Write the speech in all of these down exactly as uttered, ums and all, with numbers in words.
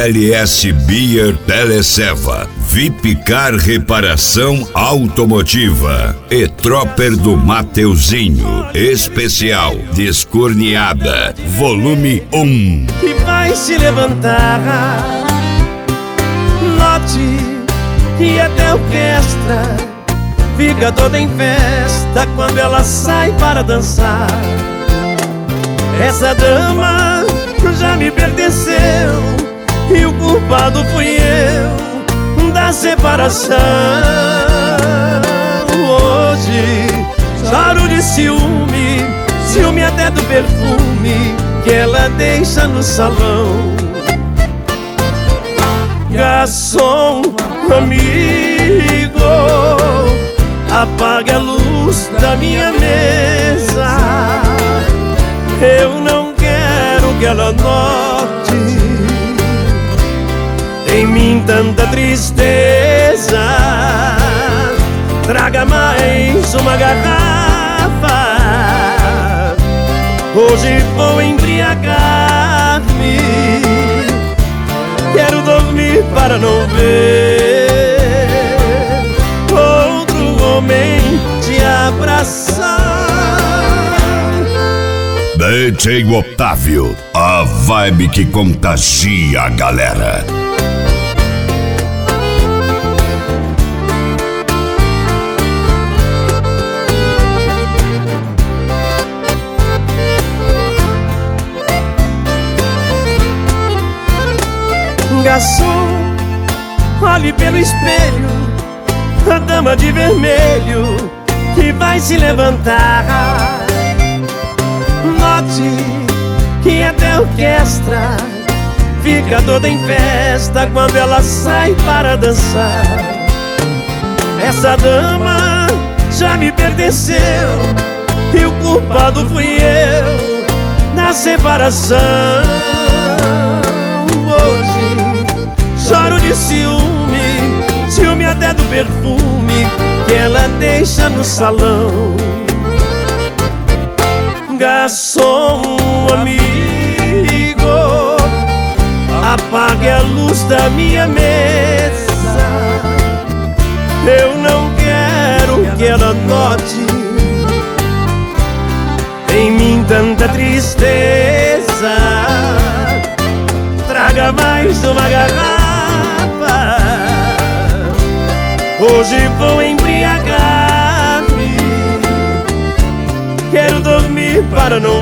L S Beer Teleseva, Vipcar Reparação Automotiva e Tropper do Mateuzinho, especial Descorneada, volume um. Que vai se levantar, note que até a orquestra fica toda em festa quando ela sai para dançar. Essa dama já me pertenceu e o culpado fui eu da separação. Hoje choro de ciúme, ciúme até do perfume que ela deixa no salão. Garçom, amigo, apague a luz da minha mesa. Eu não quero que ela note em mim tanta tristeza. Traga mais uma garrafa, hoje vou embriagar-me. Quero dormir para não ver outro homem te abraçar. D J Otávio, a vibe que contagia a galera. Garçom, olhe pelo espelho, a dama de vermelho que vai se levantar. Note que até a orquestra fica toda em festa quando ela sai para dançar. Essa dama já me pertenceu e o culpado fui eu na separação. Hoje choro de ciúme, ciúme até do perfume que ela deixa no salão. Garçom, amigo, apague a luz da minha mesa. Eu não quero que ela note em mim tanta tristeza. Traga mais uma garrafa, hoje vou embriagar-me. Quero dormir para não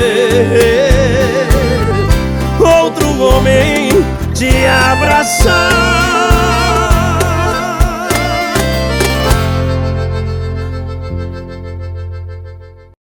ver outro homem te abraçar.